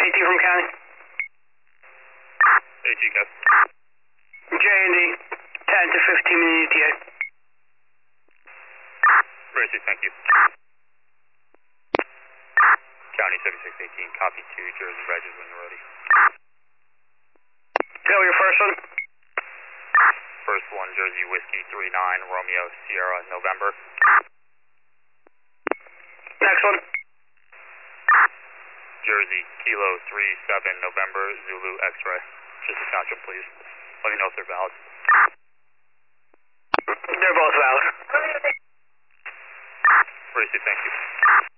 AT from county. AT, guys. J&D, 10 to 15 minute ETA. Racy, thank you. County 7618, copy 2, Jersey Regis when you're ready. Go your first one. First one, Jersey Whiskey 39, Romeo Sierra November. Next one. Jersey Kilo 37 November Zulu X-ray. Just attach them, please. Let me know if they're valid. They're both valid. Racy, thank you.